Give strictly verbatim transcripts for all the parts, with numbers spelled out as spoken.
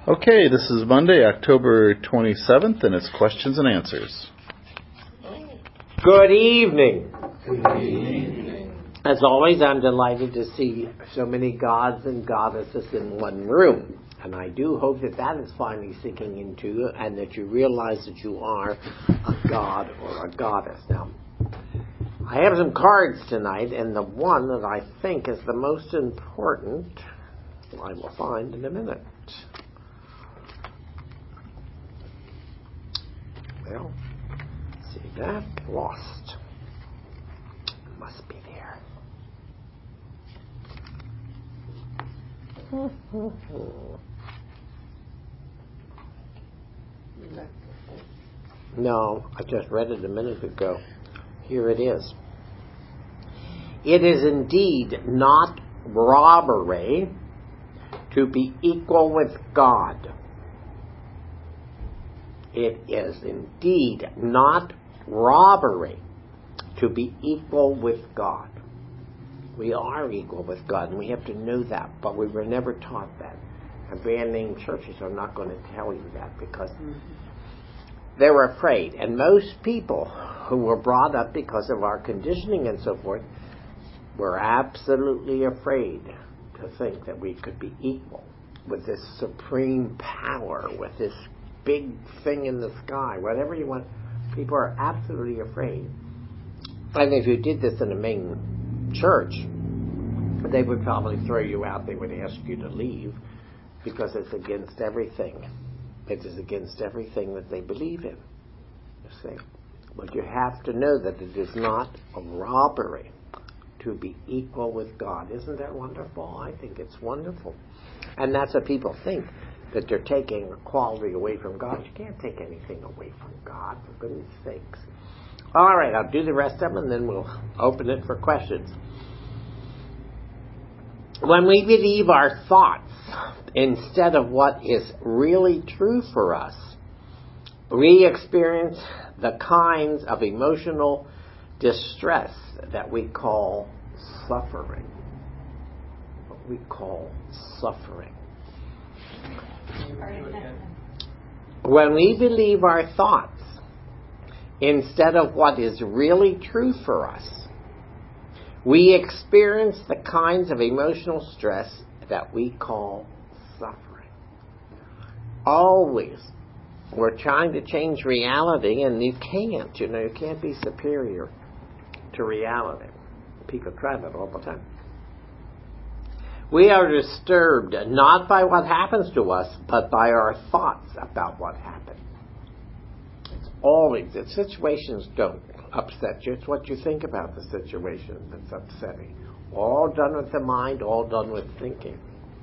Okay, this is Monday, October twenty-seventh, and it's questions and answers. Good evening. Good evening. As always, I'm delighted to see so many gods and goddesses in one room. And I do hope that that is finally sinking into you and that you realize that you are a god or a goddess. Now, I have some cards tonight, and the one that I think is the most important, I will find in a minute. Well, see that? Lost. Must be there. No, I just read it a minute ago. Here it is. It is indeed not robbery to be equal with God. It is indeed not robbery to be equal with God. We are equal with God, and we have to know that, but we were never taught that. And brand name churches are not going to tell you that because mm-hmm. they're afraid. And most people who were brought up because of our conditioning and so forth were absolutely afraid to think that we could be equal with this supreme power, with this big thing in the sky, whatever you want. People are absolutely afraid. And if you did this in a main church, they would probably throw you out. They would ask you to leave because it's against everything. It is against everything that they believe in. You see. But you have to know that it is not a robbery to be equal with God. Isn't that wonderful? I think it's wonderful. And that's what people think, that they're taking equality away from God. You can't take anything away from God, for goodness sakes. All right, I'll do the rest of them, and then we'll open it for questions. When we believe our thoughts instead of what is really true for us, we experience the kinds of emotional distress that we call suffering. What we call suffering. When we believe our thoughts instead of what is really true for us, we experience the kinds of emotional stress that we call suffering. Always. We're trying to change reality, and you can't. You know, you can't be superior to reality. People try that all the time. We are disturbed not by what happens to us, but by our thoughts about what happened. It's always, the situations don't upset you. It's what you think about the situation that's upsetting. All done with the mind, all done with thinking.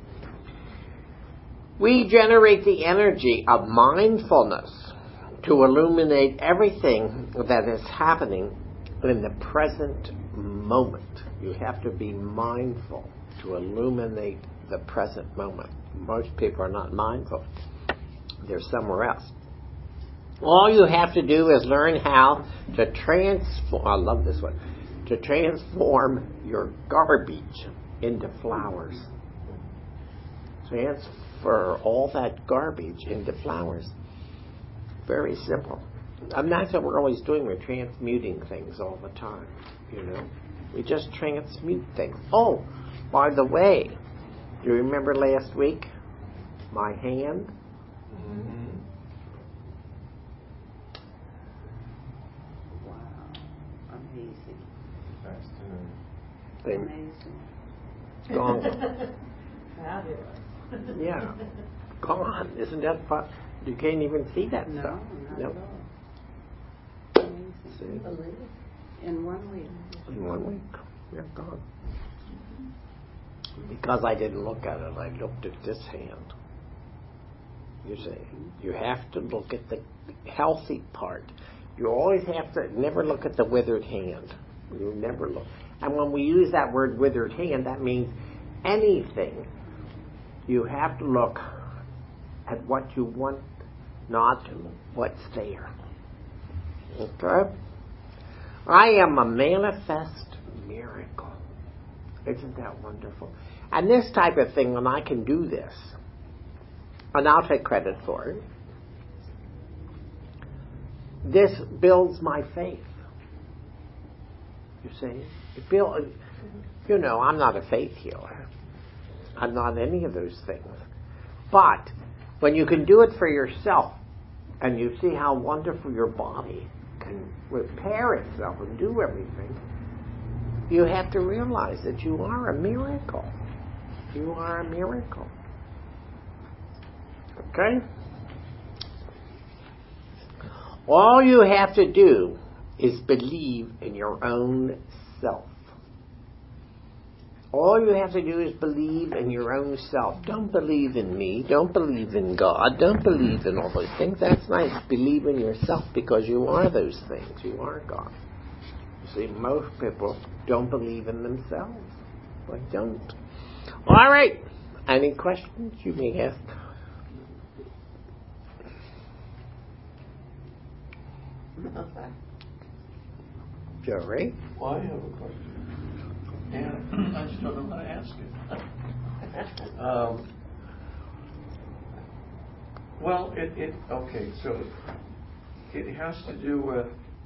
We generate the energy of mindfulness to illuminate everything that is happening in the present moment. You have to be mindful to illuminate the present moment. Most people are not mindful. They're somewhere else. All you have to do is learn how to transform, I love this one, to transform your garbage into flowers. Transfer all that garbage into flowers. Very simple. And that's what we're always doing. We're transmuting things all the time, you know. We just transmute things. Oh, by the way, do you remember last week? My hand? Mm-hmm. Amazing. Gone. Fabulous. Yeah. Gone. Isn't that fun? You can't even see that no, stuff. Not No. at all. Amazing. See? In one week. In one week. Yeah, gone. Because I didn't look at it, I looked at this hand. You see, you have to look at the healthy part. You always have to never look at the withered hand. You never look. And when we use that word withered hand, that means anything. You have to look at what you want, not what's there. Okay? I am a manifest miracle. Isn't that wonderful? And this type of thing, when I can do this, and I'll take credit for it, this builds my faith. You see? It build, you know, I'm not a faith healer. I'm not any of those things. But when you can do it for yourself, and you see how wonderful your body can repair itself and do everything, you have to realize that you are a miracle. You are a miracle. Okay? All you have to do is believe in your own self. All you have to do is believe in your own self. Don't believe in me. Don't believe in God. Don't believe in all those things. That's nice. Believe in yourself, because you are those things. You are God. You see, most people don't believe in themselves. They don't. All right. Any questions you may ask? Jerry? Well, I have a question, and I just don't know how to ask it. um, well, it, it okay, so it has to do with,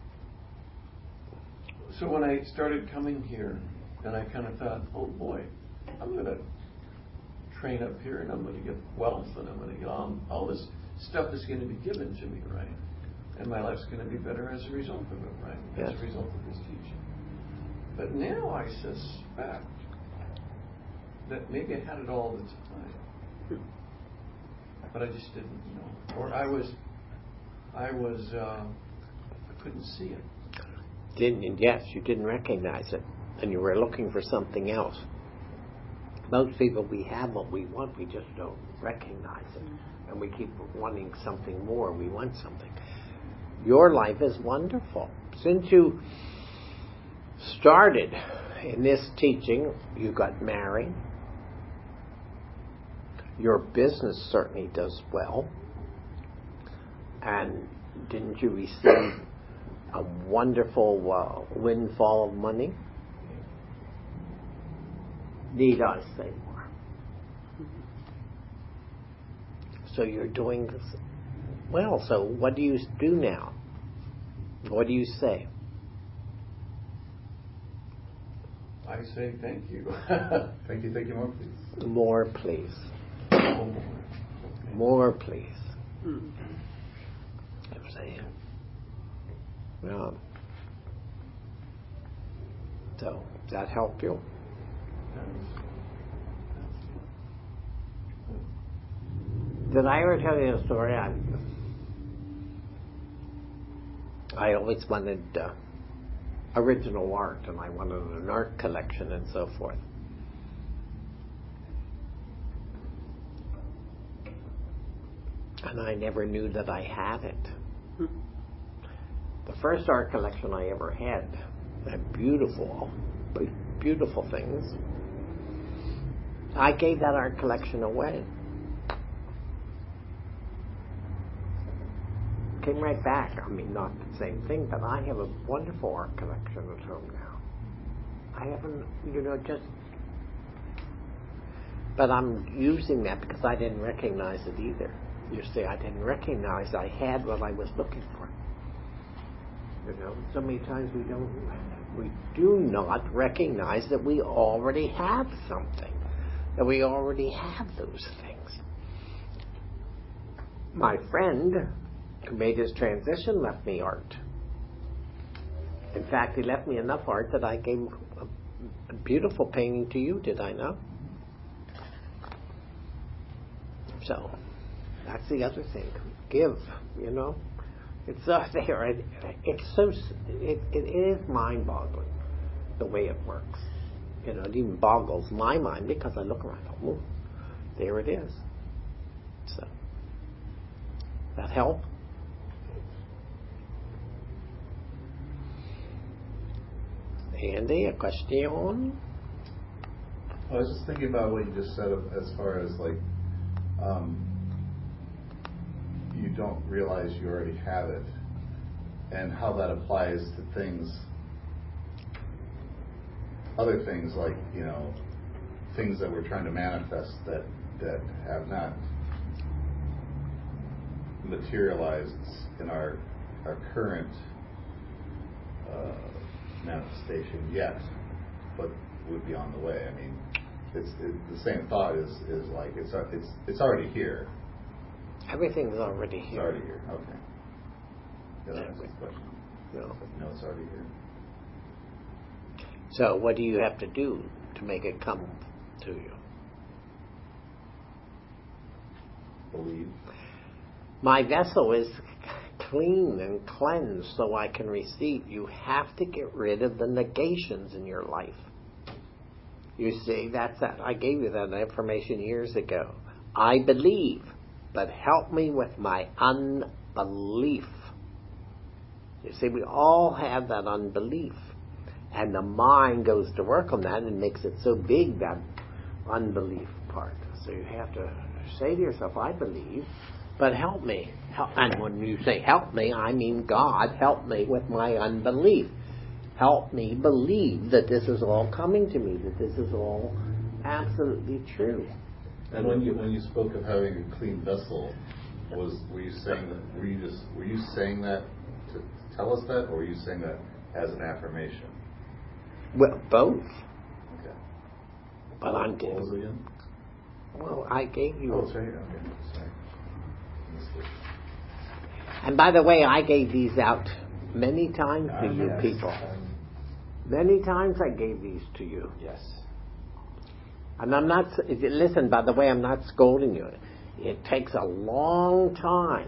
so when I started coming here, and I kind of thought, oh boy, I'm going to train up here, and I'm going to get wealth, and I'm going to get all, all this stuff is going to be given to me, right? And my life's going to be better as a result of it, right? As Yes. a result of this teaching. But now I suspect that maybe I had it all the time, but I just didn't know, or I was, I was, uh, I couldn't see it. Didn't, yes, you didn't recognize it, and you were looking for something else. Most people, we have what we want, we just don't recognize it, and we keep wanting something more. We want something. Your life is wonderful. Since you started in this teaching, you got married. Your business certainly does well. And didn't you receive a wonderful uh, windfall of money? Need I say more? So you're doing this well. So what do you do now? What do you say? I say thank you. Thank you, thank you more, please. More, please. Oh, more. More, please. I'm saying. Well, so, does that help you? Did I ever tell you a story? I, I always wanted uh, original art, and I wanted an art collection and so forth. And I never knew that I had it. The first art collection I ever had had beautiful, beautiful things. I gave that art collection away. Came right back. I mean, not the same thing, but I have a wonderful art collection at home now. I haven't, you know, just... But I'm using that because I didn't recognize it either. You see, I didn't recognize I had what I was looking for. You know, so many times we don't, we do not recognize that we already have something, that we already have those things. My friend who made his transition left me art. In fact, he left me enough art that I gave a, a beautiful painting to you, did I not? So, that's the other thing. Give, you know. It's uh, there. It, it's so. It, it is mind-boggling the way it works. You know, it even boggles my mind because I look around. Oh, there it is. So, that help? Andy, a question? I was just thinking about what you just said of, as far as like, um, you don't realize you already have it, and how that applies to things, other things like, you know, things that we're trying to manifest that, that have not materialized in our our current uh, manifestation yet, but would be on the way. I mean, it's it, the same thought is is like it's it's it's already here. Everything's already It's here. already here. Okay. Yeah, that answers the question. No. No, it's already here. So what do you have to do to make it come to you? Believe. My vessel is clean and cleansed so I can receive. You have to get rid of the negations in your life. You see, that's that. I gave you that information years ago. I believe, but help me with my unbelief. You see, we all have that unbelief. And the mind goes to work on that and makes it so big, that unbelief part. So you have to say to yourself, I believe, but help me. Help. And when you say help me, I mean God, help me with my unbelief. Help me believe that this is all coming to me, that this is all absolutely true. And when you when you spoke of having a clean vessel, was were you saying that were you just were you saying that to tell us that, or were you saying that as an affirmation? Well, both. Okay. But I'm What was it again? Well, I gave you. Oh, it's right here. Okay. Sorry. Missed it. And by the way, I gave these out many times to you Yes. people. Um, Many times I gave these to you. yes. And I'm not, listen, by the way, I'm not scolding you. It takes a long time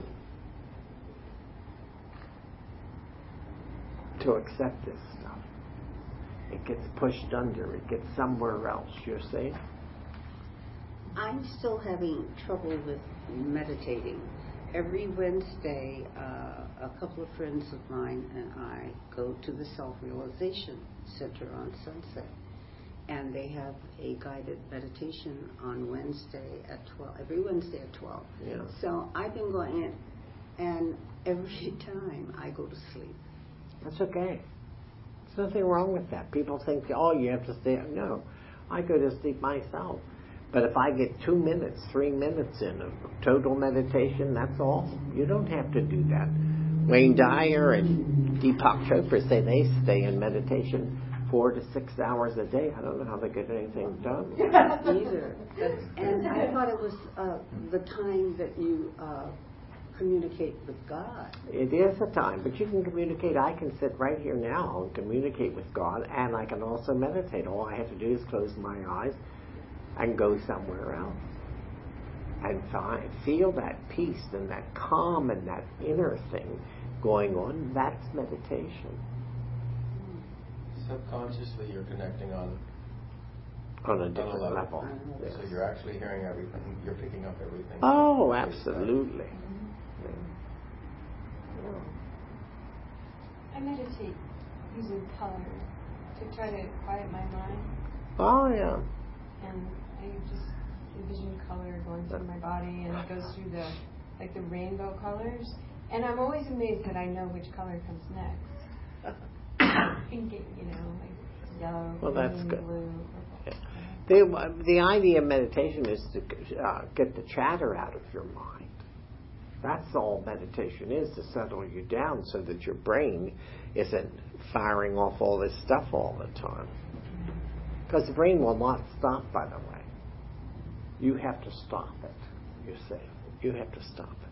to accept this stuff. It gets pushed under. It gets somewhere else, you see? I'm still having trouble with meditating. Every Wednesday, uh, a couple of friends of mine and I go to the Self-Realization Center on Sunset. And they have a guided meditation on Wednesday at twelve, every Wednesday at twelve. Yeah. So I've been going in, and every time I go to sleep. That's okay. There's nothing wrong with that. People think, oh, you have to stay. No, I go to sleep myself. But if I get two minutes, three minutes in of total meditation, that's all. You don't have to do that. Wayne Dyer and Deepak Chopra say they stay in meditation four to six hours a day. I don't know how they get anything done. Either. And I thought it was uh, the time that you uh, communicate with God. It is a time, but you can communicate. I can sit right here now and communicate with God, and I can also meditate. All I have to do is close my eyes and go somewhere else. And find, feel that peace and that calm and that inner thing going on. That's meditation. Subconsciously, you're connecting on On a different level. level. Yes. So you're actually hearing everything. You're picking up everything. Oh, absolutely. Yeah. I meditate using color to try to quiet my mind, Oh, yeah. and I just envision color going through my body, and it goes through the like the rainbow colors. And I'm always amazed that I know which color comes next. Pink, you know, like yellow, Well, that's green, good. blue, Yeah. purple. The, the idea of meditation is to uh, get the chatter out of your mind. That's all meditation is, to settle you down so that your brain isn't firing off all this stuff all the time. Because the brain will not stop, by the way. You have to stop it, you see. You have to stop it.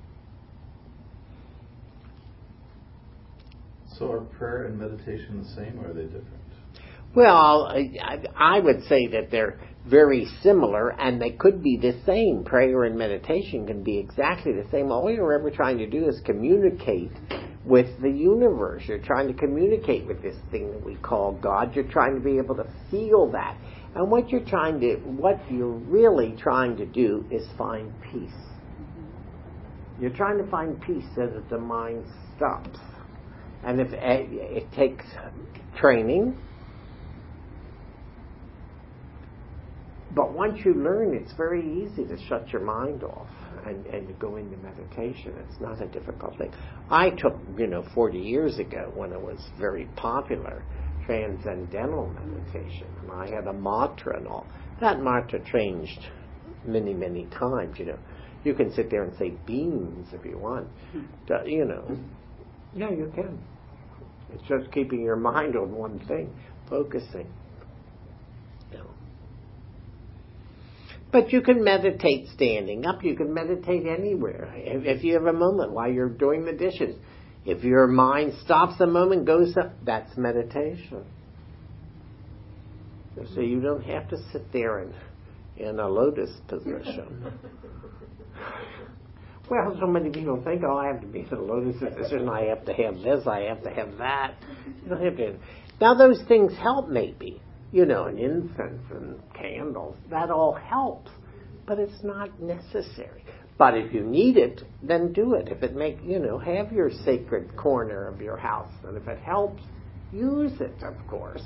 So are prayer and meditation the same, or are they different? Well, I, I would say that they're very similar, and they could be the same. Prayer and meditation can be exactly the same. All you're ever trying to do is communicate with the universe. You're trying to communicate with this thing that we call God. You're trying to be able to feel that. And what you're trying to, what you're really trying to do is find peace. You're trying to find peace so that the mind stops. And if it takes training, but once you learn, it's very easy to shut your mind off and, and to go into meditation. It's not a difficult thing. I took, you know, forty years ago, when it was very popular, transcendental meditation, and I had a mantra and all. That mantra changed many, many times, you know. You can sit there and say beans if you want. Uh, You know. Yeah, you can. It's just keeping your mind on one thing, focusing. You know. But you can meditate standing up. You can meditate anywhere. If, if you have a moment while you're doing the dishes, if your mind stops a moment, goes up, that's meditation. So you don't have to sit there in, in a lotus position. Well, so many people think, oh, I have to be in a lotus position, I have to have this, I have to have that. You don't have to. Now, those things help maybe. You know, and incense and candles, that all helps. But it's not necessary. But if you need it, then do it. If it make, you know, have your sacred corner of your house. And if it helps, use it, of course.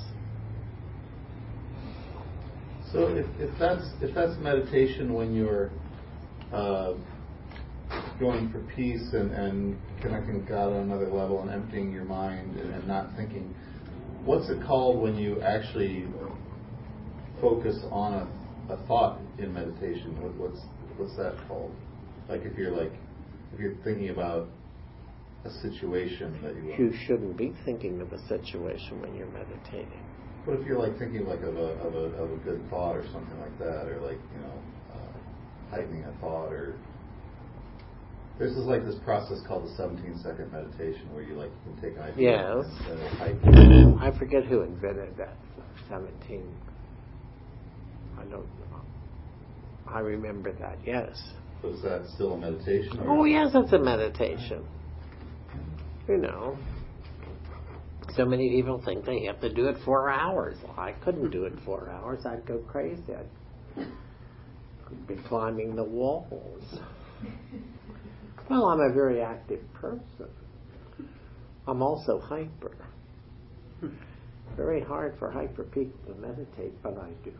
So if, if that's if that's meditation when you're uh, going for peace and, and connecting with God on another level and emptying your mind and, and not thinking, what's it called when you actually focus on a, a thought in meditation? What, what's what's that called? Like if you're like if you're thinking about a situation that you You shouldn't be thinking of a situation when you're meditating. What if you're like thinking like of a of a of a good thought or something like that, or like you know uh, heightening a thought, or there's this like this process called the seventeen second meditation where you like you can take an idea Yes. and it'll heighten. I forget who invented that. Seventeen. I don't know. I remember that. Yes. So is that still a meditation? Or Oh yes, that's a meditation. You know. So many people think they have to do it four hours. Well, I couldn't do it four hours. I'd go crazy. I'd be climbing the walls. Well, I'm a very active person. I'm also hyper. Very hard for hyper people to meditate, but I do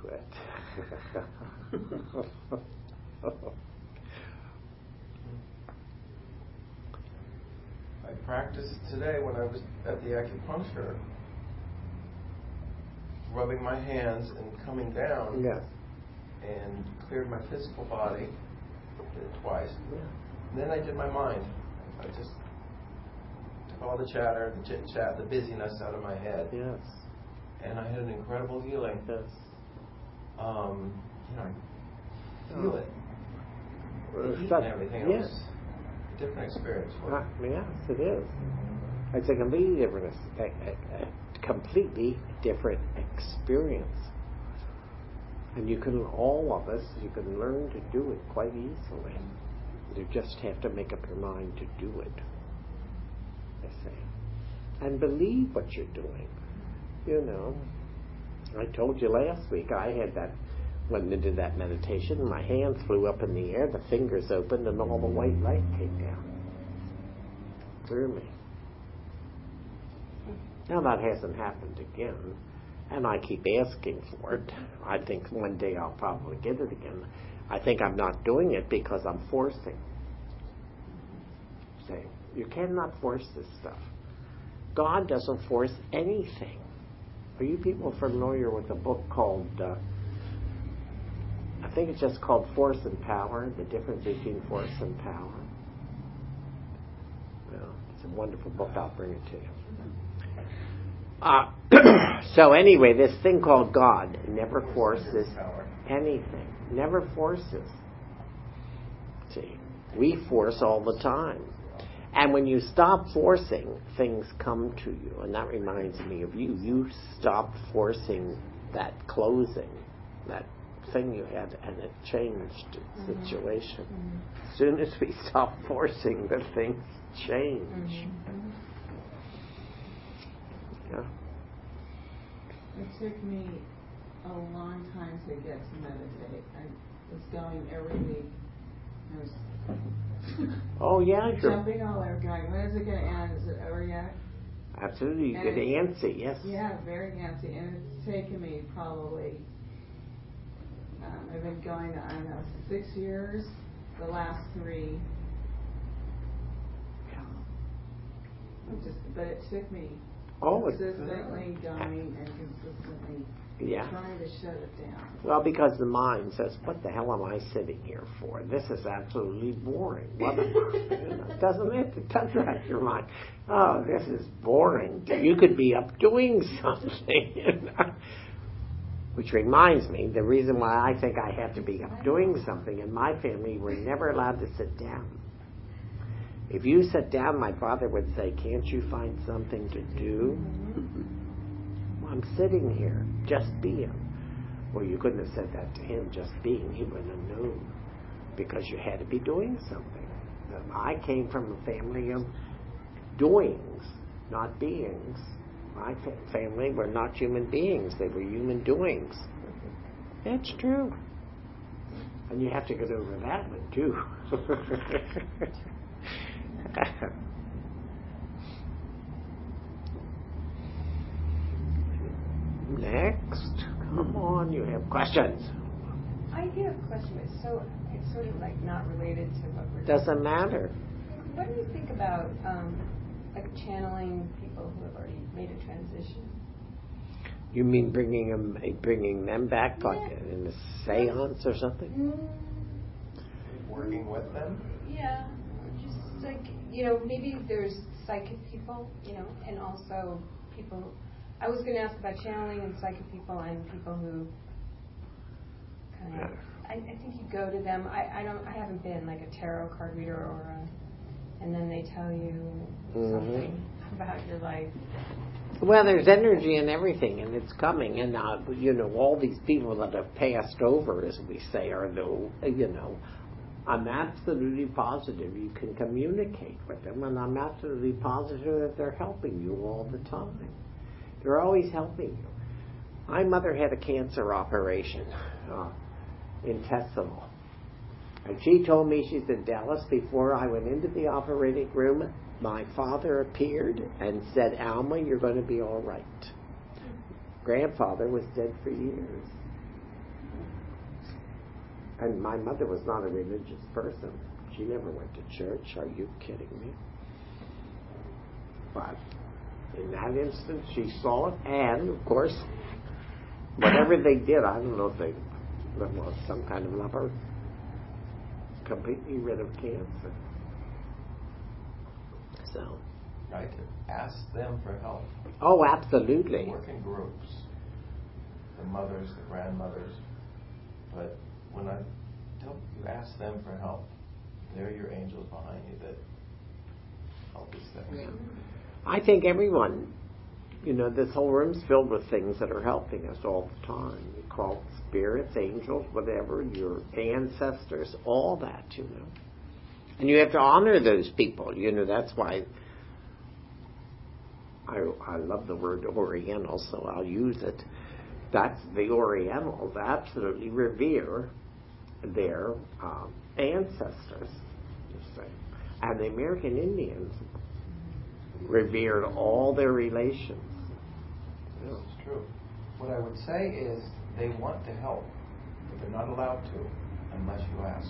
it. I practiced today when I was at the acupuncture, rubbing my hands and coming down, Yes. and cleared my physical body. Did it twice. Yeah. And then I did my mind. I just took all the chatter, the chit chat, the busyness out of my head, Yes. and I had an incredible healing. Yes. Um, you know, I feel Oh. it. Well, The heat such- and everything. It yes. was a different experience for me. Uh, yes, it is. It's a completely different, a, a, a completely different experience. And you can, all of us, you can learn to do it quite easily. You just have to make up your mind to do it. I say, and believe what you're doing. You know, I told you last week I had that. When I did that meditation, my hands flew up in the air, the fingers opened, and all the white light came down through me. Now that hasn't happened again, and I keep asking for it. I think one day I'll probably get it again. I think I'm not doing it because I'm forcing. Say, you cannot force this stuff. God doesn't force anything. Are you people familiar with a book called... Uh, I think it's just called Force and Power, the difference between force and power. Well, it's a wonderful book. I'll bring it to you. Uh, so anyway, this thing called God never forces anything. Never forces. See, we force all the time. And when you stop forcing, things come to you. And that reminds me of you. You stopped forcing that closing, that thing you had, and it changed the situation. Mm-hmm. As soon as we stop forcing, the things change. Mm-hmm. Yeah. It took me a long time to get to meditate. I was going every week. I was oh yeah, jumping all over, going, when is it going to end? Is it over yet? Absolutely, you get antsy, yes. Yeah, very antsy, and it's taken me probably. Um, I've been going, I don't know, six years. The last three. Just, but it took me oh, consistently going and consistently Yeah. Trying to shut it down. Well, because the mind says, what the hell am I sitting here for? This is absolutely boring. What am I? Doesn't it? It does that your mind. Oh, this is boring. You could be up doing something. You know? Which reminds me, the reason why I think I have to be up doing something, in my family, we're never allowed to sit down. If you sit down, my father would say, can't you find something to do? I'm sitting here, just being. Well, you couldn't have said that to him, just being. He wouldn't have known. Because you had to be doing something. I came from a family of doings, not beings. My fa- family were not human beings. They were human doings. That's true. And you have to get over that one, too. Next. Come on, you have questions. I do have a question, but so it's sort of like not related to what we're Doesn't matter. What do you think about um, like channeling people who have already made a transition? You mean bringing them, bringing them back, like Yeah. in a seance or something? Mm, Working with them? yeah, just like, you know, maybe there's psychic people, you know, and also people. I was going to ask about channeling and psychic people and people who kind of. I, I think you go to them. I, I don't. I haven't been like a tarot card reader or a, and then they tell you Mm-hmm. something about your life. Well, there's energy in everything, and it's coming. And uh, you know, all these people that have passed over, as we say, are the, you know, I'm absolutely positive you can communicate with them, and I'm absolutely positive that they're helping you all the time. They're always helping you. My mother had a cancer operation, uh, intestinal. And she told me, she's in Dallas, before I went into the operating room, my father appeared and said, Alma, you're going to be all right. Grandfather was dead for years. And my mother was not a religious person. She never went to church. Are you kidding me? But in that instant, she saw it, and, of course, whatever they did, I don't know if they, it was some kind of leper, completely rid of cancer. So. Right, to ask them for help. Oh, absolutely. Work in groups. The mothers, the grandmothers. But when I tell you ask them for help, they're your angels behind you that help these things. Yeah. I think everyone, you know, this whole room's filled with things that are helping us all the time. You call it spirits, angels, whatever, your ancestors, all that, you know. And you have to honor those people, you know, that's why I, I love the word Oriental, so I'll use it. That's the Orientals absolutely revere their um, ancestors, you say. And the American Indians revered all their relations. This is true. What I would say is they want to help, but they're not allowed to unless you ask.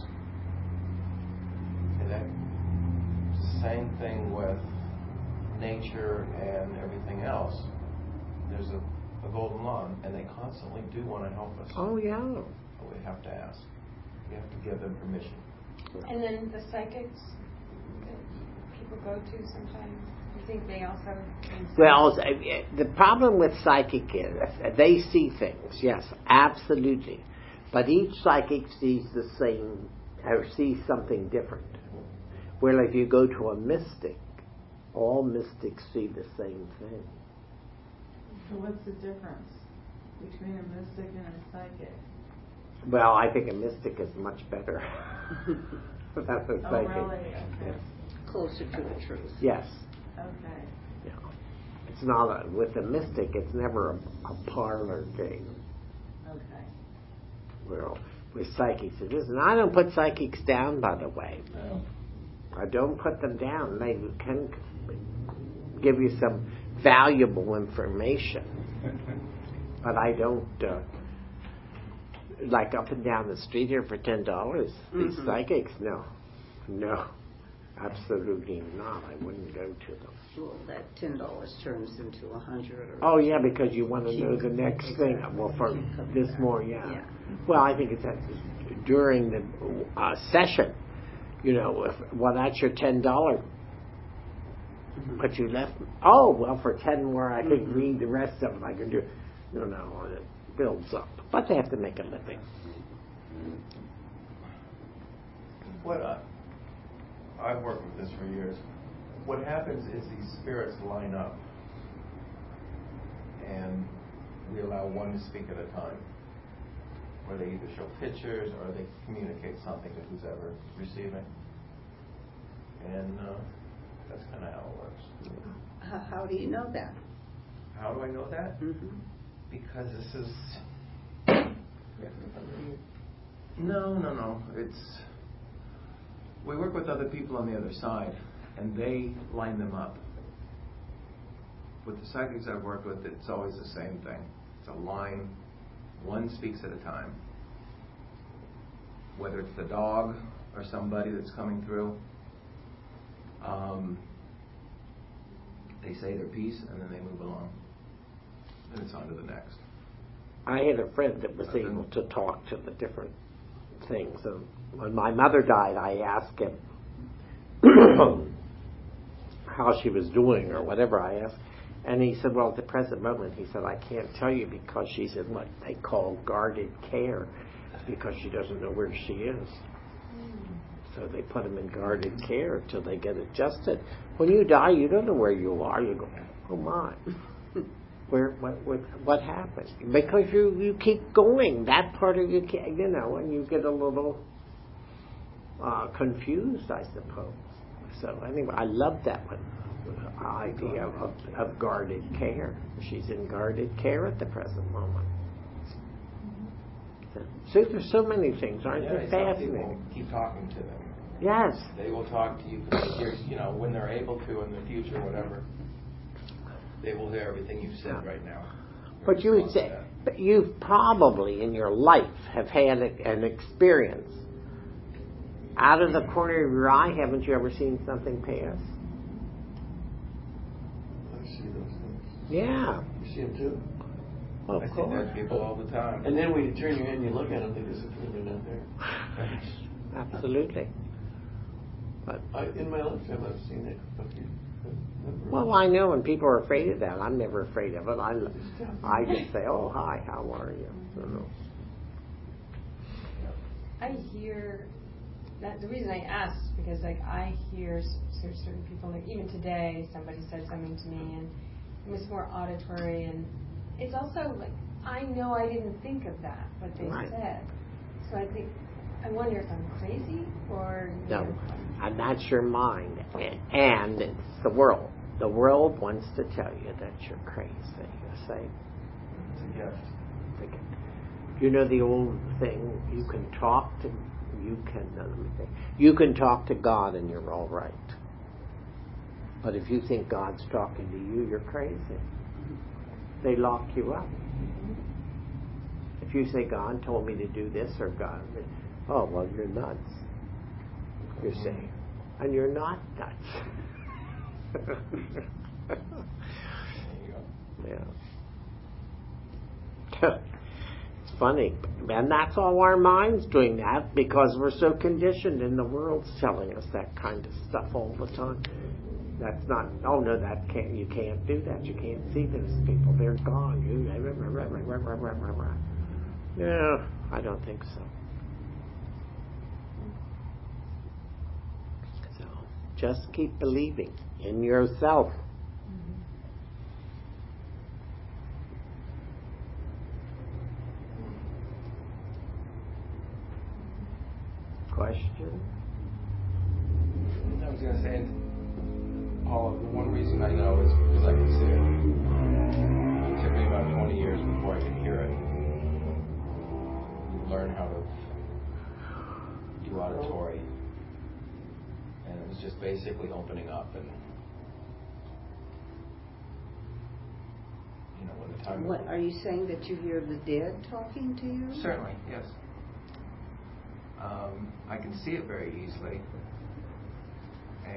Okay, that, it's the same thing with nature and everything else. There's a, a golden law, and they constantly do want to help us. Oh, yeah. But we have to ask. We have to give them permission. And then the psychics that people go to sometimes, you think they also... Well, the problem with psychic is they see things, yes, absolutely. But each psychic sees the same, or sees something different. Where if you go to a mystic, all mystics see the same thing. So what's the difference between a mystic and a psychic? Well, I think a mystic is much better than a psychic. Oh, really? Okay. Yes. Closer to the truth. Yes. Okay. Yeah. It's not a, with a mystic, it's never a, a parlor game. Okay. Well, with psychics, it isn't. I don't put psychics down, by the way. No. I don't put them down. They can give you some valuable information. But I don't, uh, like up and down the street here for ten dollars. Mm-hmm. These psychics, no. No. Absolutely not. I wouldn't go to them. Well, that ten dollars turns into a hundred. Oh yeah, because you want to know the next thing. Well, for this more, yeah. Yeah. Well, I think it's that during the uh, session. You know, if, well, that's your ten dollars. But you left. Oh well, for ten more, I could Mhm. read the rest of it. I could do. You know, it builds up. But they have to make a living. What I, I've worked with this for years. What happens is these spirits line up, and we allow one to speak at a time, where they either show pictures or they communicate something to who's ever receiving. And uh, that's kind of how it works. How, how do you know that? How do I know that? Mm-hmm. Because this is. No, no, no. It's. We work with other people on the other side, and they line them up. With the psychics I've worked with, it's always the same thing. It's a line. One speaks at a time. Whether it's the dog or somebody that's coming through, um, they say their piece and then they move along. And it's on to the next. I had a friend that was able to talk to the different things. And when my mother died, I asked him how she was doing or whatever I asked. And he said, well, at the present moment, he said, I can't tell you because she's in what they call guarded care because she doesn't know where she is. So they put them in guarded care until they get adjusted. When you die, you don't know where you are. You go, oh my. Where what what what happened? Because you, you keep going. That part of you, you know, and you get a little uh, confused, I suppose. So anyway, I love that one idea of, of guarded care. She's in guarded care at the present moment. So, see, there's so many things, aren't Yeah, they? some Fascinating. people keep talking to them. Yes. They will talk to you because they hear, you know, when they're able to in the future, whatever. They will hear everything you've said Yeah. right now. But you would say, but you've probably in your life have had a, an experience. Out of the corner of your eye, haven't you ever seen something pass? I see those things. Yeah. You see them too? Of I see course. dead people all the time. And then when you turn your head and you look at them, they disappear. They're not there. Absolutely. But, I, in my lifetime, I've seen it a few. but never- well, I know, and people are afraid of that. I'm never afraid of it. I, I just say, oh, hi, how are you? You know. I hear that the reason I ask is because like I hear s- cer- certain people, like even today somebody said something to me and it was more auditory, and it's also like I know I didn't think of that what they Right. said, so I think I wonder if I'm crazy or you No, know, and that's your mind, and it's the world. The world wants to tell you that you're crazy. You say, It's a gift. you know the old thing, you can talk to, you can, no, let me think. You can talk to God and you're all right. But if you think God's talking to you, you're crazy. They lock you up. If you say, God told me to do this, or God, oh, well, you're nuts. You're saying, and you're not nuts. There you go. Yeah. It's funny. And that's all our minds doing that because we're so conditioned and the world's telling us that kind of stuff all the time. That's not, oh no, that can't, you can't do that. You can't see those people. They're gone. You, yeah, I don't think so. So just keep believing in yourself. Question? I was going to say, Paul, the one reason I know is because I can see it. It took me about twenty years before I could hear it. You learn how to do auditory. And it was just basically opening up and, you know, when the time... What are you saying, that you hear the dead talking to you? Certainly, yes. Um, I can see it very easily.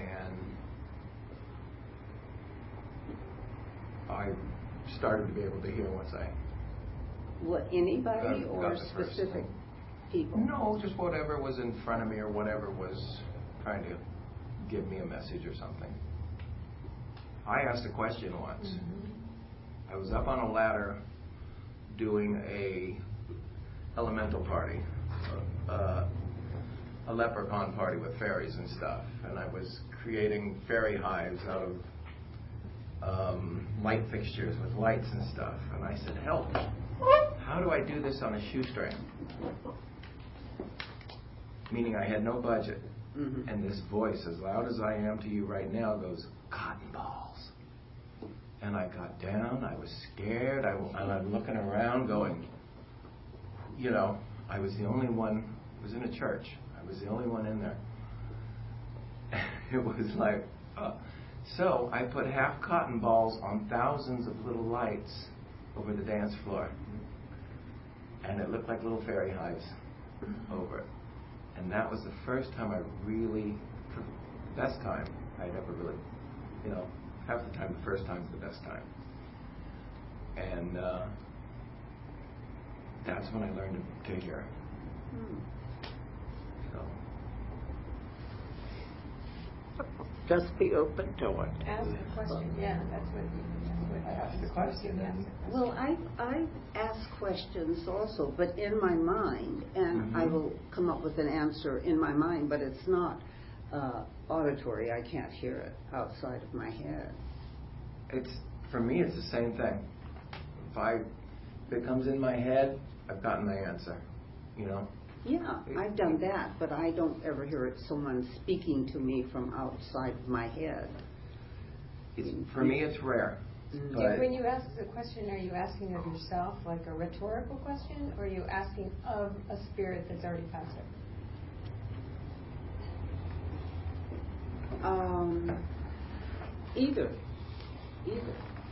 I started to be able to hear once I. What, anybody Uh, or got the first specific thing. people? No, just whatever was in front of me or whatever was trying to give me a message or something. I asked a question once. Mm-hmm. I was up on a ladder doing a elemental party, uh, a leprechaun party with fairies and stuff, and I was creating fairy hives out of um, light fixtures with lights and stuff, and I said, help, how do I do this on a shoestring? Meaning I had no budget. Mm-hmm. And this voice, as loud as I am to you right now, goes, cotton balls. And I got down, I was scared, I, and I'm looking around going, you know, I was the only one, it was in a church, I was the only one in there. It was like, uh, so I put half cotton balls on thousands of little lights over the dance floor. And it looked like little fairy hives over it. And that was the first time I really, best time I'd ever really, you know, half the time the first time's the best time. And uh, that's when I learned to, to hear. Hmm. So. Just be open to it. Ask a question, yeah, that's what you, that's what I asked the question. Ask a question. Well, I I ask questions also, but in my mind, and mm-hmm. I will come up with an answer in my mind, but it's not uh, auditory. I can't hear it outside of my head. It's for me. It's the same thing. If I if it comes in my head, I've gotten my answer. You know. Yeah, I've done that, but I don't ever hear it someone speaking to me from outside of my head. It's, for me, it's rare. Mm-hmm. But when you ask the question, are you asking of yourself, like a rhetorical question, or are you asking of a spirit that's already passed over? Um, either. Either.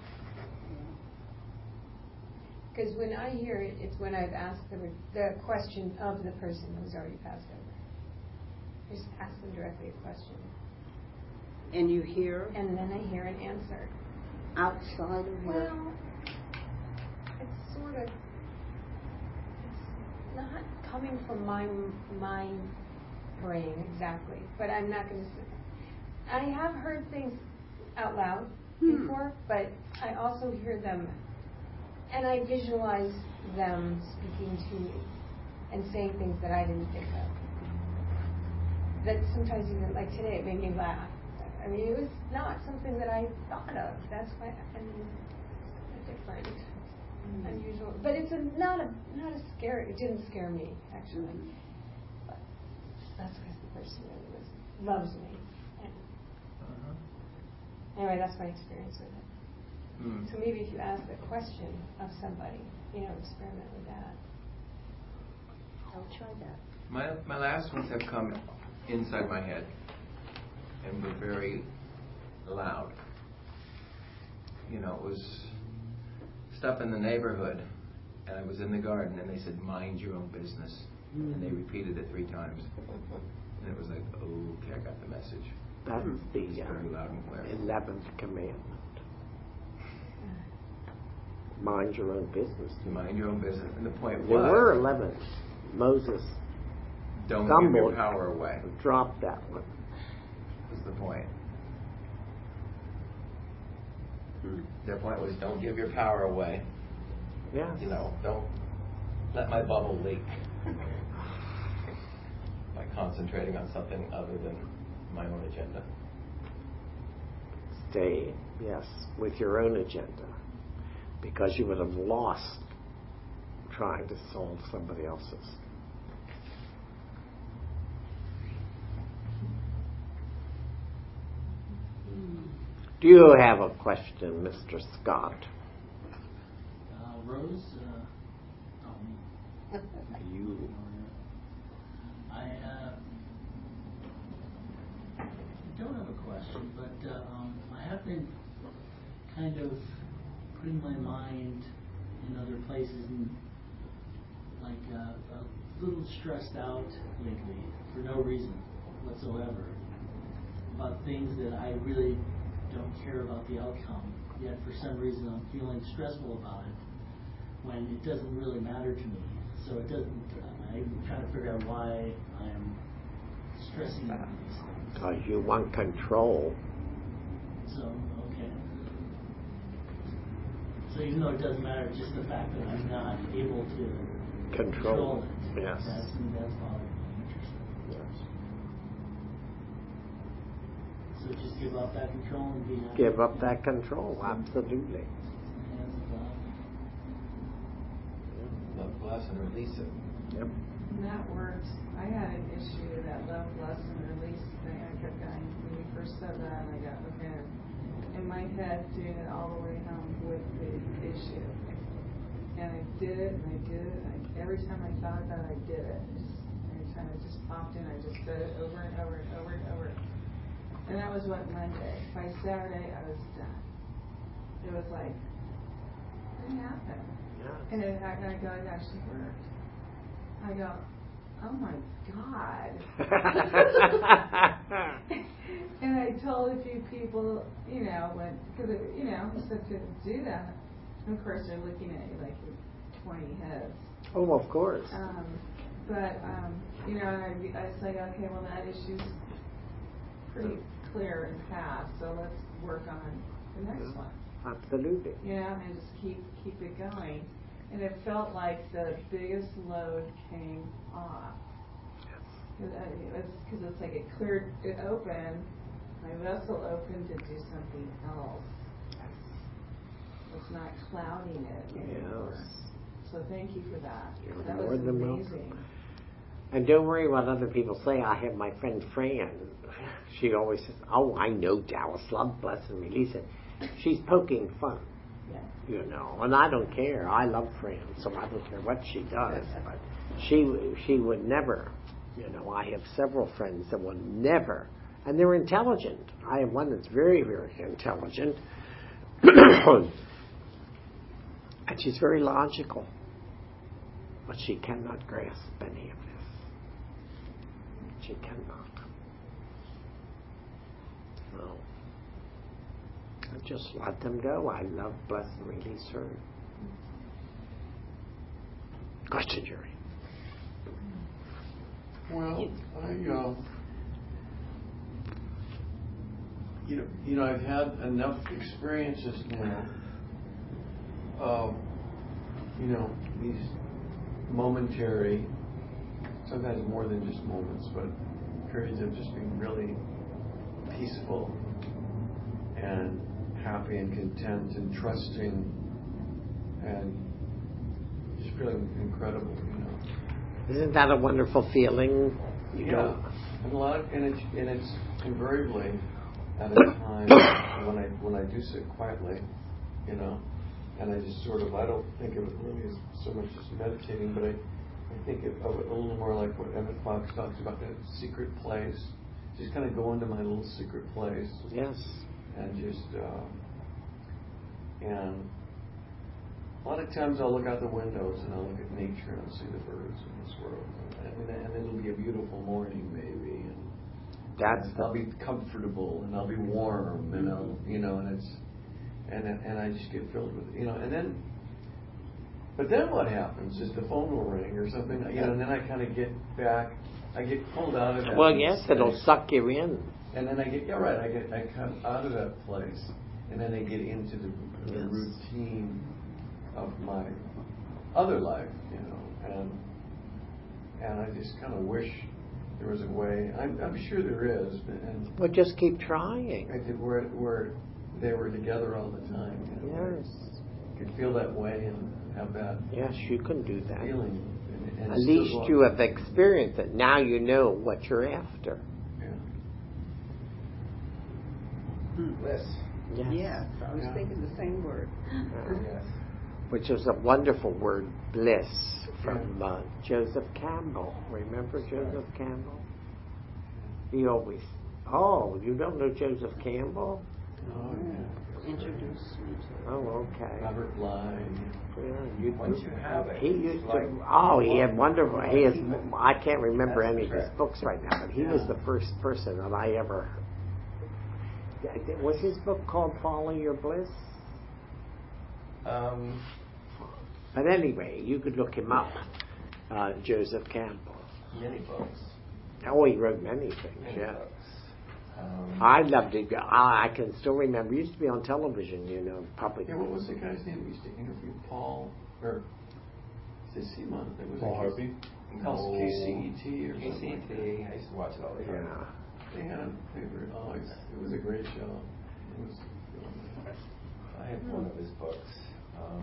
Because when I hear it, it's when I've asked the, the question of the person who's already passed over. I just ask them directly a question. And you hear? And then I hear an answer. Outside of your... Well, it's sort of... It's not coming from my mind brain exactly. But I'm not going to say... I have heard things out loud hmm. before, but I also hear them... And I visualize them speaking to me and saying things that I didn't think of. That sometimes even, like today, it made me laugh. I mean, it was not something that I thought of. That's why, I mean, it's different, mm-hmm. unusual. But it's a, not a not a scare. It didn't scare me, actually. Mm-hmm. But that's because the person really was, loves me. And uh-huh. Anyway, that's my experience with it. Mm. So maybe if you ask a question of somebody, you know, experiment with that. I'll try that. My my last ones have come inside my head and were very loud. You know, it was stuff in the neighborhood, and I was in the garden, and they said, "Mind your own business," mm. and they repeated it three times, and it was like, "Okay, I got the message." That's the uh, very loud and clear. eleventh commandment. Mind your own business. Mind your own business. And the point there was... There were eleven. Moses don't stumbled, give your power away. Dropped that one. Was the point. Hmm. Their point was, don't give your power away. Yeah. You know, don't let my bubble leak by concentrating on something other than my own agenda. Stay, yes, with your own agenda. Because you would have lost trying to solve somebody else's. Do you have a question, Mister Scott? Uh, Rose? Uh, oh, you. I uh, don't have a question, but uh, um, I have been kind of putting my mind in other places and like uh, a little stressed out lately for no reason whatsoever about things that I really don't care about the outcome, yet for some reason I'm feeling stressful about it when it doesn't really matter to me. So it doesn't, I'm trying to figure out why I'm stressing about these things. Because you want control. So, okay. So even though it doesn't matter, just the fact that I'm not able to Control. control it. Yes. That's, that's bothering me. Interesting. Yes. So just give up that control and be happy. Give up that control, absolutely. Love, bless, and release it. Yep. And that worked. I had an issue, that love, bless, and release thing. I kept going, when you first said that, I got, okay, in my head, doing it all the way home with the issue. And I did it, and I did it, and I, every time I thought about it, I did it. Just, every time it just popped in, I just did it over and over and over and over. And that was what, Monday. By Saturday, I was done. It was like, it happened. Yeah. And it, I, I go, it actually worked. I go, oh my God. And I told a few people, you know, when, because, you know, I said to do that. And of course, they're looking at you like you're twenty heads. Oh, of course. Um, but, um, you know, and I, I say, okay, well, that issue's pretty clear and past, so let's work on the next Yeah. one. Absolutely. You know, and just keep keep it going. And it felt like the biggest load came off. Because it's, it's like it cleared, it opened, my vessel opened to do something else. It's not clouding it anymore. Yes. So thank you for that. You're that more was than amazing. welcome. And don't worry what other people say. I have my friend Fran. She always says, oh, I know Dallas, love, bless, and release it. She's poking fun. Yeah. You know, and I don't care. I love Fran, so I don't care what she does. But she she would never, you know, I have several friends that would never, and they're intelligent. I have one that's very, very intelligent. And she's very logical. But she cannot grasp any of this. She cannot. So, I just let them go. I love, bless, and release her. Question, Jerry. Well, I, uh, you know, you know, I've had enough experiences now of, you know, these momentary, sometimes more than just moments, but periods of just being really peaceful and happy and content and trusting and just feeling incredible, you know. Isn't that a wonderful feeling? You yeah, don't... and a lot, of, and it's and it's invariably at a time when I when I do sit quietly, you know, and I just sort of I don't think of it really as so much as meditating, but I, I think of it a little more like what Emmett Fox talks about, that secret place. Just kind of go into my little secret place. Yes. And just uh, and a lot of times I'll look out the windows and I'll look at nature and I'll see the birds in this world. I mean, and it'll be a beautiful morning maybe, and That's and I'll be comfortable and I'll be warm and I'll, you know, and it's and and I just get filled with, you know, and then but then what happens is the phone will ring or something, you know, and then I kind of get back, I get pulled out of that. Well, yes, space. it'll suck you in. And then I get, yeah, right, I get, I come out of that place, and then I get into the, the Yes. routine of my other life, you know, and and I just kind of wish there was a way. I'm, I'm sure there is, and Well, just keep trying. I did where where they were together all the time. You know, Yes. I could feel that way and have that Yes, you can do that. feeling. And, and At still least go- you have experienced it. Now you know what you're after. Yeah. Bliss. Yes. Yes, I was Yeah. thinking the same word. Yes. Which is a wonderful word, bliss, from uh, Joseph Campbell. Remember Joseph Campbell? He always, oh, you don't know Joseph Campbell? Oh, yeah. Introduce me to Oh, okay. Robert Bly. Yeah, you, Once you have it, he it's used like- to. Oh, he had wonderful. He is. Keep it. I can't remember That's any of the his trick. books right now, but he was Yeah. the first person that I ever. was his book called Follow Your Bliss? Um, But anyway, you could look him up, uh, Joseph Campbell. many books. Oh, he wrote many things, Many yeah. books. Um, I loved it. I, I can still remember. It used to be on television, you know, public. Yeah, what was the guy's name we used to interview? Paul, or is it Simon? It was Paul a Harvey? K C E T or K C something E like T. that. I used to watch it all the time. Yeah. They had, they were, oh, it's, it was a great show. It was really nice. I have one of his books. Um,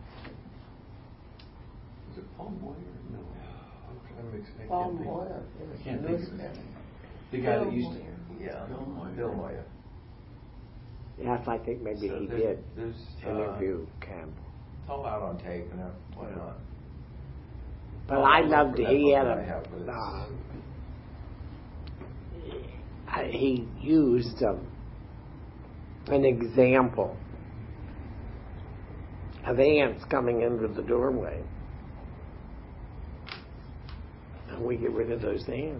Was it Paul Moyer? No. I'm trying to mix I Paul can't think- Moyer. I can't think of his name. The guy that used to. yeah, Bill Moyer. Bill Moyer. Yes, I think maybe So he there's- did There's uh, interview Campbell. It's all out on tape and whatnot. But Oh, I I'll loved look it. for that He book had that a. I have, but it's- Uh, he used um, an example of ants coming into the doorway. And we get rid of those ants.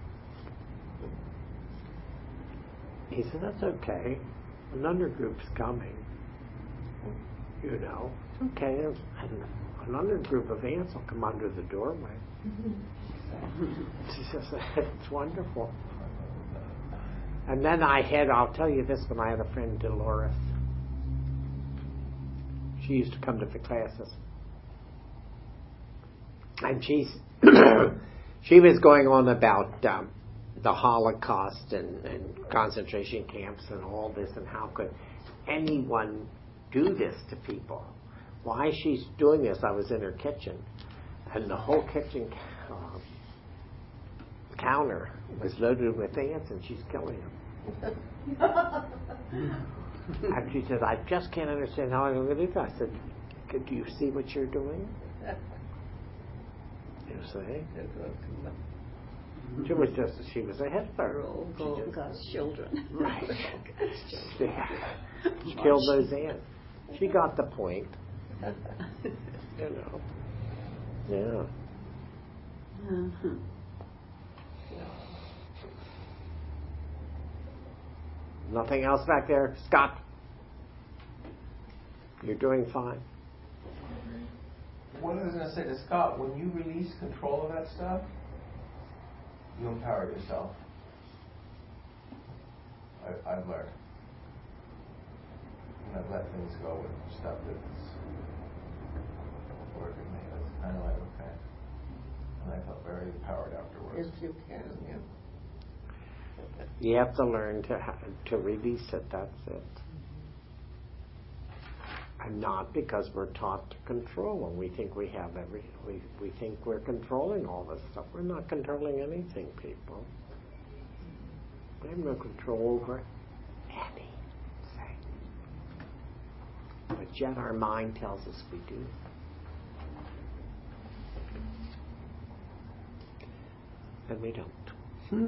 He said, that's okay. Another group's coming. You know, it's okay. And another group of ants will come under the doorway. She says, it's wonderful. And then I had, I'll tell you this, when I had a friend, Dolores. She used to come to the classes. And she's, she was going on about um, the Holocaust and, and concentration camps and all this, and how could anyone do this to people? Why she's doing this, I was in her kitchen, and the whole kitchen uh, counter was loaded with ants, and she's killing them. And she said, I just can't understand how I'm going to do that. I said, do you see what you're doing? You see? She was just, she was a Hitler. Oh, God's children. Right. Yeah. She killed those ants. She got the point. You know. Yeah. Uh-huh. Nothing else back there? Scott? You're doing fine. What I was going to say to Scott, when you release control of that stuff, you empower yourself. I, I've learned. And I've let things go with stuff that's working me. It's kind of like, okay. And I felt very empowered afterwards. If you can, yeah. You have to learn to ha- to release it. That's it. And not because we're taught to control, and we think we have every. We we think we're controlling all this stuff. We're not controlling anything, people. We have no control over anything. But yet our mind tells us we do. And we don't. Hmm?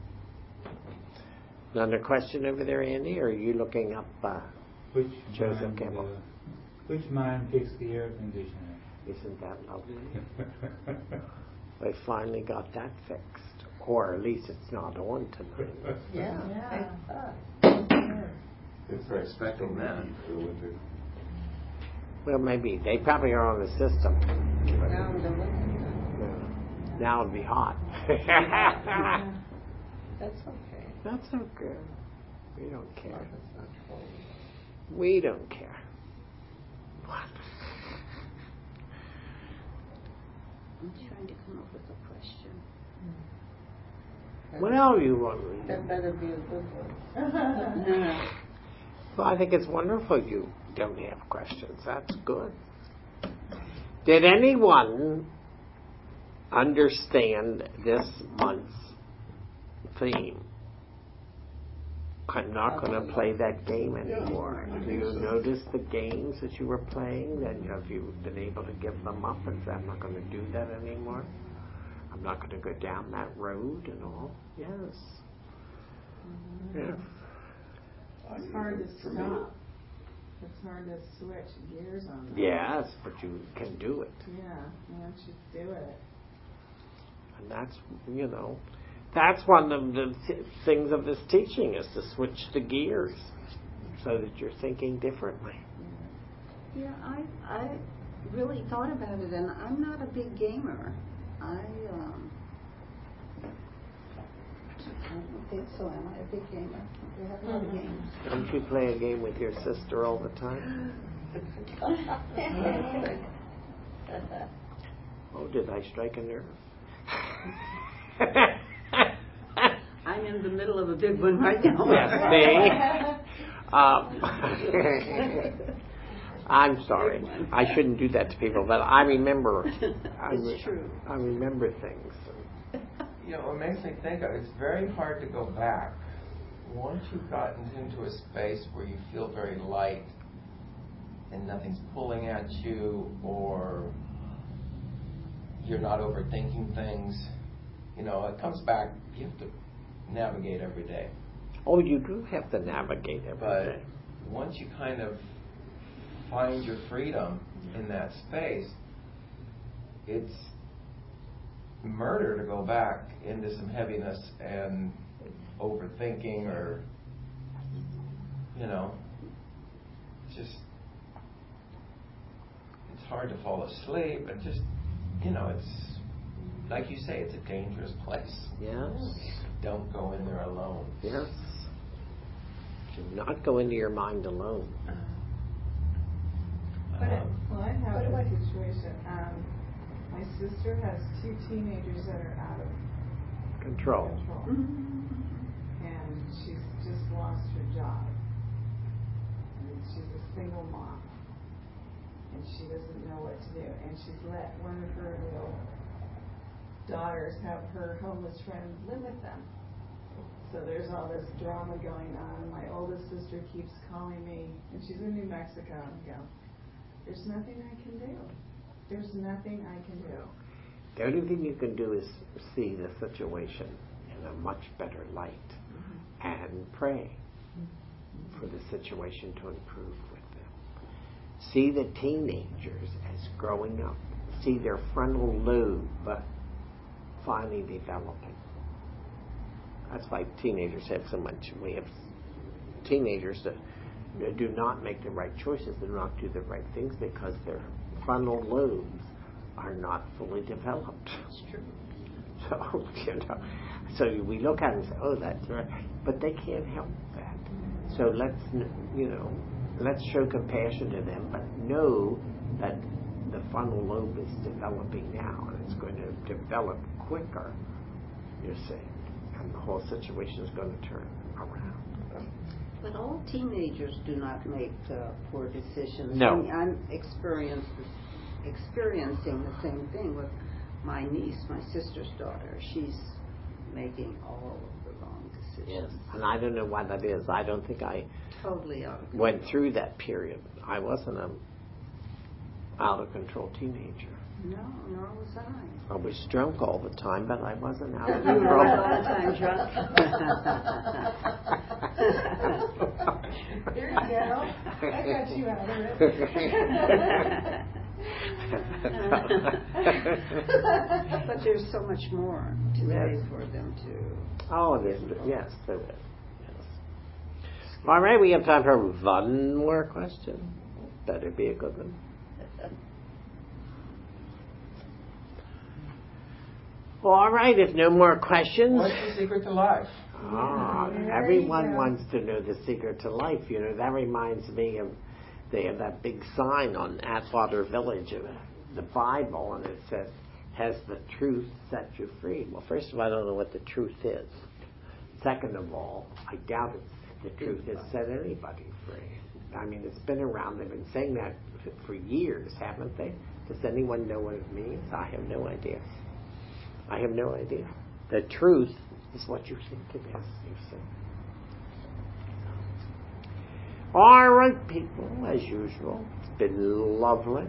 Another question over there, Andy? Or are you looking up uh, Which Joseph mind, Campbell? Uh, which mind fixed the air conditioner? Isn't that lovely? They finally got that fixed. Or at least it's not on tonight. Yeah. Yeah. If they're expecting that for the winter. Well, maybe. They probably are on the system. Now in the winter. Yeah. Now it'll be hot. That's okay. That's okay. We don't care. That's not cold. We don't care. What? I'm trying to come up with a question. Well, you want That better be a good one. Well, I think it's wonderful you don't have questions. That's good. Did anyone understand this month's theme? I'm not going to play that game anymore. Do you notice the games that you were playing? Then have you been able to give them up and say, I'm not going to do that anymore? I'm not going to go down that road and all? Yes. Yeah. It's hard to stop. It's hard to switch gears on that. Yes, but you can do it. Yeah, once you do it. And that's, you know, That's one of the th- things of this teaching is to switch the gears so that you're thinking differently. Yeah, I I really thought about it, and I'm not a big gamer. I um. I don't think so. Am I a big gamer? We have a lot of games. Don't you play a game with your sister all the time? Oh, did I strike a nerve? I'm in the middle of a big one right now. Yes, me. Um, I'm sorry. I shouldn't do that to people, but I remember. I, re- It's true. I remember things. You know, what makes me think of it's very hard to go back. Once you've gotten into a space where you feel very light and nothing's pulling at you, or you're not overthinking things, you know, it comes back. You have to navigate every day. Oh, you do have to navigate every But day. once you kind of find your freedom in that space, it's murder to go back into some heaviness and overthinking, or, you know, just, it's hard to fall asleep. And just, you know, it's, like you say, it's a dangerous place. Yes. Don't go in there alone. Yes. Do not go into your mind alone. But it, Um, well, I have a situation. Um, my sister has two teenagers that are out of Control. control, and she's just lost her job. And she's a single mom, and she doesn't know what to do. And she's let one of her little daughters have her homeless friend live with them. So there's all this drama going on. My oldest sister keeps calling me, and she's in New Mexico, and I go, there's nothing I can do. There's nothing I can do. The only thing you can do is see the situation in a much better light Mm-hmm. and pray for the situation to improve with them. See the teenagers as growing up. See their frontal lobe but finally developing. That's why teenagers have so much. We have teenagers that do not make the right choices, do not do the right things because their frontal lobes are not fully developed. It's true. So, you know, so we look at it and say, oh, that's right. But they can't help that. So let's, you know, let's show compassion to them, but know that the frontal lobe is developing now, and it's going to develop quicker, you see. And the whole situation is going to turn around. But all teenagers do not make uh, poor decisions. No. I mean, I'm experienced, experiencing the same thing with my niece, my sister's daughter. She's making all of the wrong decisions. Yes. And I don't know why that is. I don't think I Totally out of control. went through that period. I wasn't a out of control teenager. No, nor was I. I was drunk all the time, but I wasn't out of You were control. all the time drunk. There you go. I got you out of it. But there's so much more today Yes. for them to. Oh, there's, yes, there is. Yes. All right, we have time for one more question. Better be a good one. All right, if no more questions. What's the secret to life? Ah, There everyone you go. wants to know the secret to life. You know, that reminds me of, they have that big sign on Atwater Village of the Bible, and it says, has the truth set you free? Well, first of all, I don't know what the truth is. Second of all, I doubt it's, the truth has set anybody free. I mean, it's been around. They've been saying that f- for years, haven't they? Does anyone know what it means? I have no idea. I have no idea. The truth is what you think it is, you see. All right, people, as usual, it's been lovely.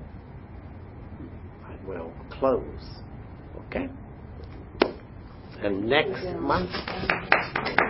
I will close. Okay? And next month.